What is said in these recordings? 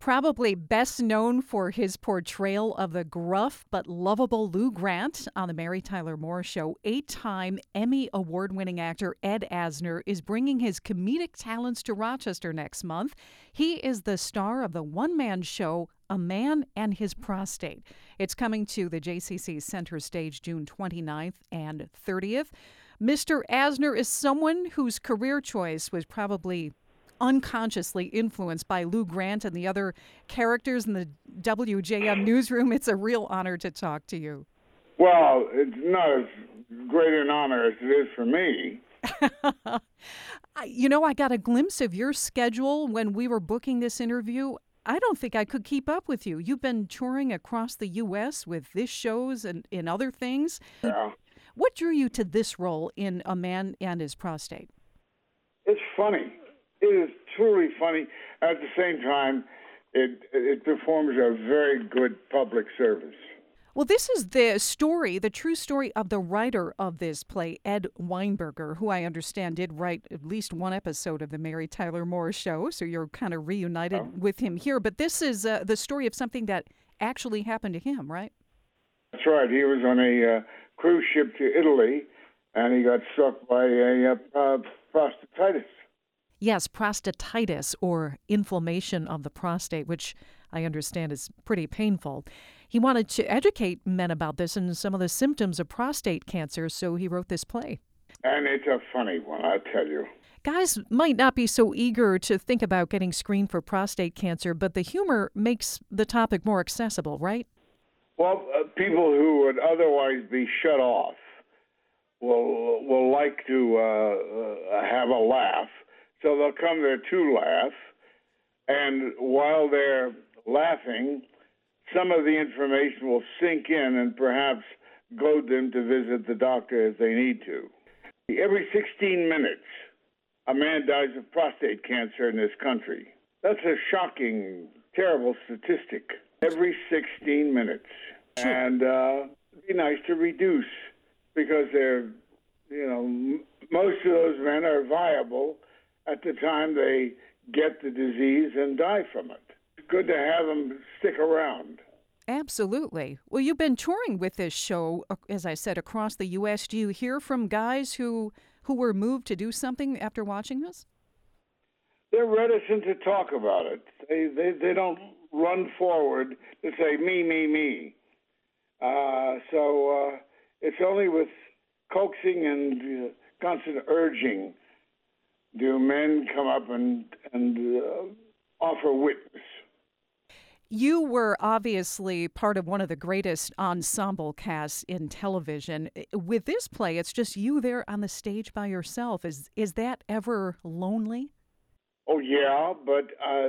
Probably best known for his portrayal of the gruff but lovable Lou Grant on The Mary Tyler Moore Show, 8-time Emmy award-winning actor Ed Asner is bringing his comedic talents to Rochester next month. He is the star of the one-man show A Man and His Prostate. It's coming to the JCC Center Stage June 29th and 30th. Mr. Asner is someone whose career choice was probably unconsciously influenced by Lou Grant and the other characters in the WJM newsroom. It's a real honor to talk to you. Well, it's not as great an honor as it is for me. I got a glimpse of your schedule when we were booking this interview. I don't think I could keep up with you. You've been touring across the U.S. with this shows and in other things. Yeah. What drew you to this role in A Man and His Prostate? It's funny. It is truly funny. At the same time, it performs a very good public service. Well, this is the true story of the writer of this play, Ed Weinberger, who I understand did write at least one episode of the Mary Tyler Moore Show, so you're kind of reunited with him here. But this is the story of something that actually happened to him, right? That's right. He was on a cruise ship to Italy, and he got struck by a prostatitis. Yes, prostatitis, or inflammation of the prostate, which I understand is pretty painful. He wanted to educate men about this and some of the symptoms of prostate cancer, so he wrote this play. And it's a funny one, I tell you. Guys might not be so eager to think about getting screened for prostate cancer, but the humor makes the topic more accessible, right? Well, people who would otherwise be shut off will like to have a laugh. So they'll come there to laugh, and while they're laughing, some of the information will sink in and perhaps goad them to visit the doctor if they need to. Every 16 minutes, a man dies of prostate cancer in this country. That's a shocking, terrible statistic. Every 16 minutes. Sure. And it'd be nice to reduce, because they're, most of those men are viable at the time they get the disease and die from it. It's good to have them stick around. Absolutely. Well, you've been touring with this show, as I said, across the U.S. Do you hear from guys who were moved to do something after watching this? They're reticent to talk about it. They don't run forward to say, me, me, me. So it's only with coaxing and constant urging do men come up and offer witness. You were obviously part of one of the greatest ensemble casts in television. With this play, it's just you there on the stage by yourself. Is that ever lonely? Oh, yeah, but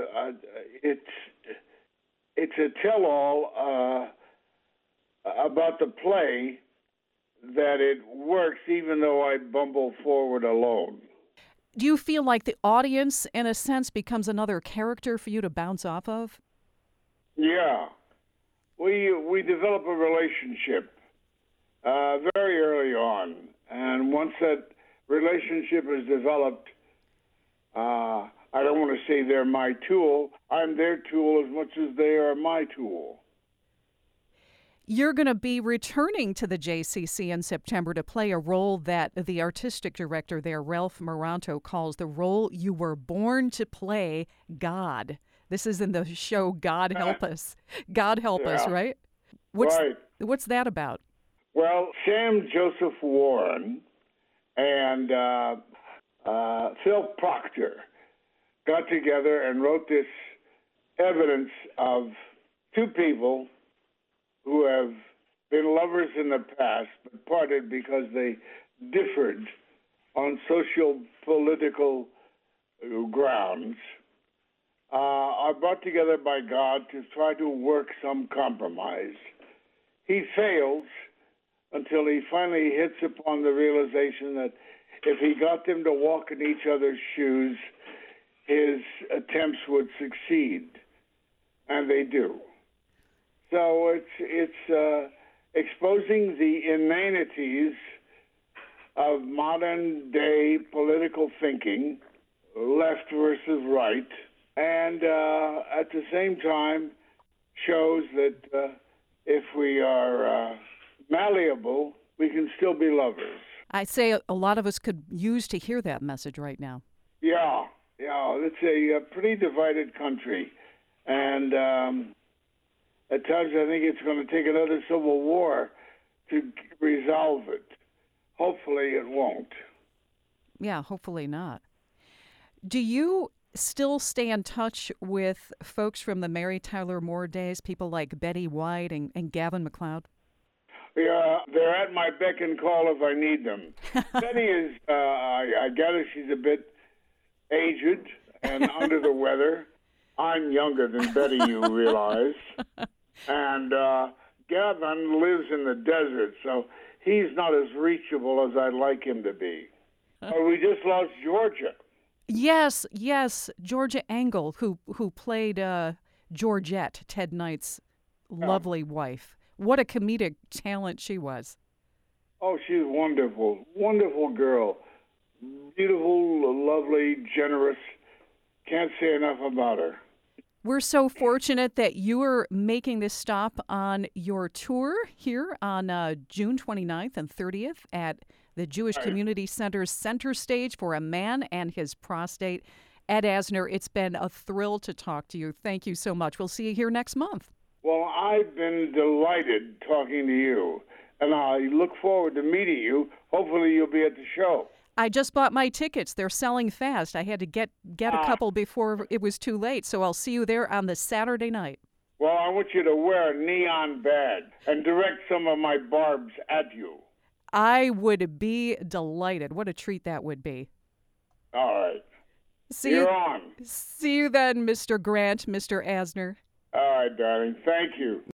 it's a tell-all about the play that it works even though I bumble forward alone. Do you feel like the audience, in a sense, becomes another character for you to bounce off of? Yeah. We develop a relationship very early on. And once that relationship is developed, I don't want to say they're my tool. I'm their tool as much as they are my tool. You're going to be returning to the JCC in September to play a role that the artistic director there, Ralph Maranto, calls the role you were born to play, God. This is in the show God Help Us. God Help Us, right? What's that about? Well, Sam Joseph Warren and Phil Proctor got together and wrote this evidence of two people who have been lovers in the past, but parted because they differed on social, political grounds, are brought together by God to try to work some compromise. He fails until he finally hits upon the realization that if he got them to walk in each other's shoes, his attempts would succeed, and they do. So it's exposing the inanities of modern-day political thinking, left versus right, and at the same time shows that if we are malleable, we can still be lovers. I say a lot of us could use to hear that message right now. Yeah, it's a pretty divided country, and at times I think it's going to take another civil war to resolve it. Hopefully it won't. Yeah, hopefully not. Do you still stay in touch with folks from the Mary Tyler Moore days, people like Betty White and Gavin MacLeod? Yeah, they're at my beck and call if I need them. Betty is, I gather she's a bit aged and under the weather. I'm younger than Betty, you realize. And Gavin lives in the desert, so he's not as reachable as I'd like him to be. But we just lost Georgia. Yes, Georgia Engel, who played Georgette, Ted Knight's lovely wife. What a comedic talent she was. Oh, she's wonderful. Wonderful girl. Beautiful, lovely, generous. Can't say enough about her. We're so fortunate that you are making this stop on your tour here on June 29th and 30th at the Jewish Community Center's Center Stage for a Man and His Prostate. Ed Asner, it's been a thrill to talk to you. Thank you so much. We'll see you here next month. Well, I've been delighted talking to you, and I look forward to meeting you. Hopefully you'll be at the show. I just bought my tickets. They're selling fast. I had to get a couple before it was too late, so I'll see you there on the Saturday night. Well, I want you to wear a neon badge and direct some of my barbs at you. I would be delighted. What a treat that would be. All right. You're on. See you then, Mr. Grant, Mr. Asner. All right, darling. Thank you.